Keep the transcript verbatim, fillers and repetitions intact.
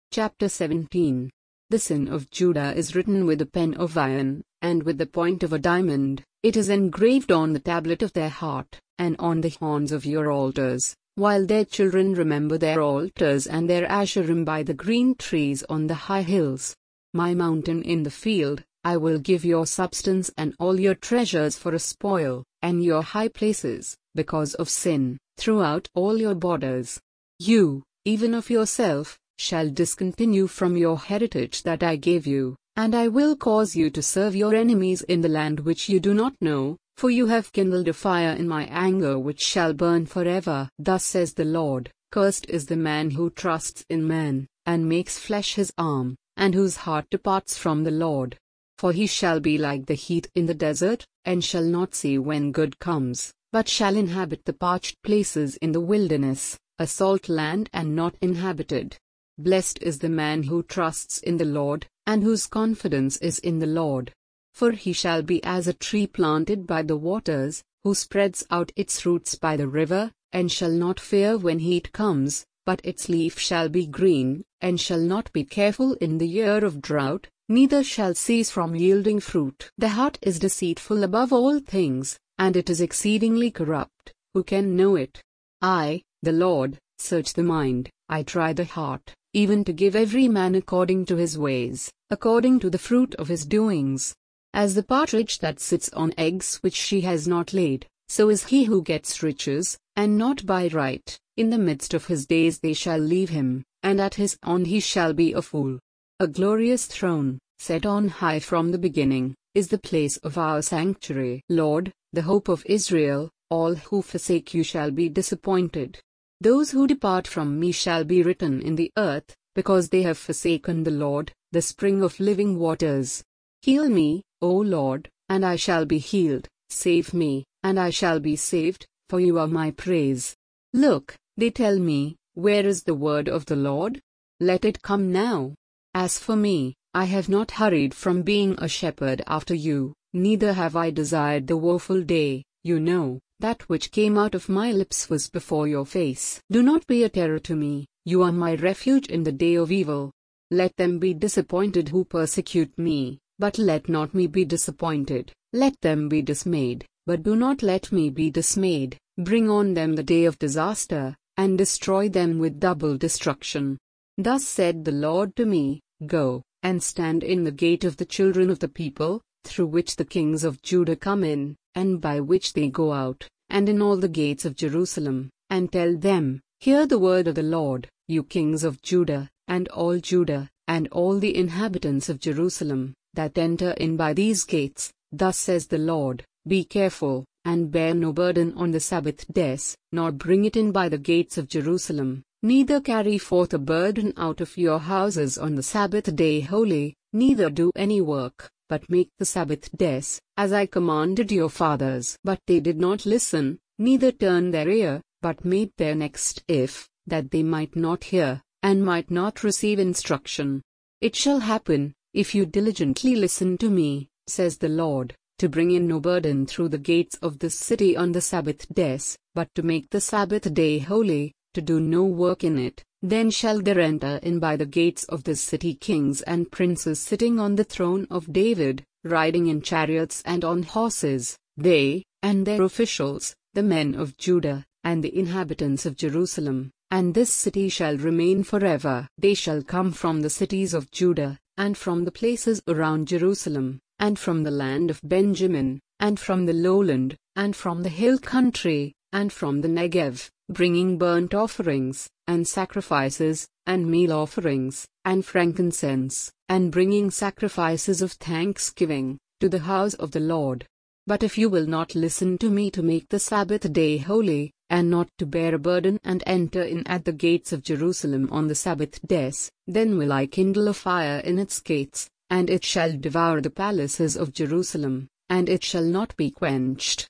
Chapter seventeen. The sin of Judah is written with a pen of iron, and with the point of a diamond. It is engraved on the tablet of their heart, and on the horns of your altars, while their children remember their altars and their Asherim by the green trees on the high hills. My mountain in the field, I will give your substance and all your treasures for a spoil, and your high places, because of sin, throughout all your borders. You, even of yourself, shall discontinue from your heritage that I gave you, and I will cause you to serve your enemies in the land which you do not know, for you have kindled a fire in my anger which shall burn forever. Thus says the Lord, cursed is the man who trusts in man, and makes flesh his arm, and whose heart departs from the Lord. For he shall be like the heat in the desert, and shall not see when good comes, but shall inhabit the parched places in the wilderness, a salt land and not inhabited. Blessed is the man who trusts in the Lord, and whose confidence is in the Lord. For he shall be as a tree planted by the waters, who spreads out its roots by the river, and shall not fear when heat comes, but its leaf shall be green, and shall not be careful in the year of drought, neither shall cease from yielding fruit. The heart is deceitful above all things, and it is exceedingly corrupt. Who can know it? I, the Lord, search the mind, I try the heart, even to give every man according to his ways, according to the fruit of his doings. As the partridge that sits on eggs which she has not laid, so is he who gets riches, and not by right. In the midst of his days they shall leave him, and at his end he shall be a fool. A glorious throne, set on high from the beginning, is the place of our sanctuary. Lord, the hope of Israel, all who forsake you shall be disappointed. Those who depart from me shall be written in the earth, because they have forsaken the Lord, the spring of living waters. Heal me, O Lord, and I shall be healed, save me, and I shall be saved, for you are my praise. Look, they tell me, where is the word of the Lord? Let it come now. As for me, I have not hurried from being a shepherd after you, neither have I desired the woeful day. You know, that which came out of my lips was before your face. Do not be a terror to me, you are my refuge in the day of evil. Let them be disappointed who persecute me, but let not me be disappointed. Let them be dismayed, but do not let me be dismayed. Bring on them the day of disaster, and destroy them with double destruction. Thus said the Lord to me, Go, and stand in the gate of the children of the people, through which the kings of Judah come in, and by which they go out, and in all the gates of Jerusalem, and tell them, Hear the word of the Lord, you kings of Judah, and all Judah, and all the inhabitants of Jerusalem, that enter in by these gates. Thus says the Lord, Be careful, and bear no burden on the Sabbath days, nor bring it in by the gates of Jerusalem, neither carry forth a burden out of your houses on the Sabbath day holy, neither do any work, but make the Sabbath days, as I commanded your fathers. But they did not listen, neither turned their ear, but made their necks stiff, that they might not hear, and might not receive instruction. It shall happen, if you diligently listen to me, says the Lord, to bring in no burden through the gates of this city on the Sabbath days, but to make the Sabbath day holy, to do no work in it. Then shall there enter in by the gates of this city kings and princes sitting on the throne of David, riding in chariots and on horses, they, and their officials, the men of Judah, and the inhabitants of Jerusalem, and this city shall remain forever. They shall come from the cities of Judah, and from the places around Jerusalem, and from the land of Benjamin, and from the lowland, and from the hill country, and from the Negev, bringing burnt offerings, and sacrifices, and meal offerings, and frankincense, and bringing sacrifices of thanksgiving, to the house of the Lord. But if you will not listen to me to make the Sabbath day holy, and not to bear a burden and enter in at the gates of Jerusalem on the Sabbath days, then will I kindle a fire in its gates, and it shall devour the palaces of Jerusalem, and it shall not be quenched.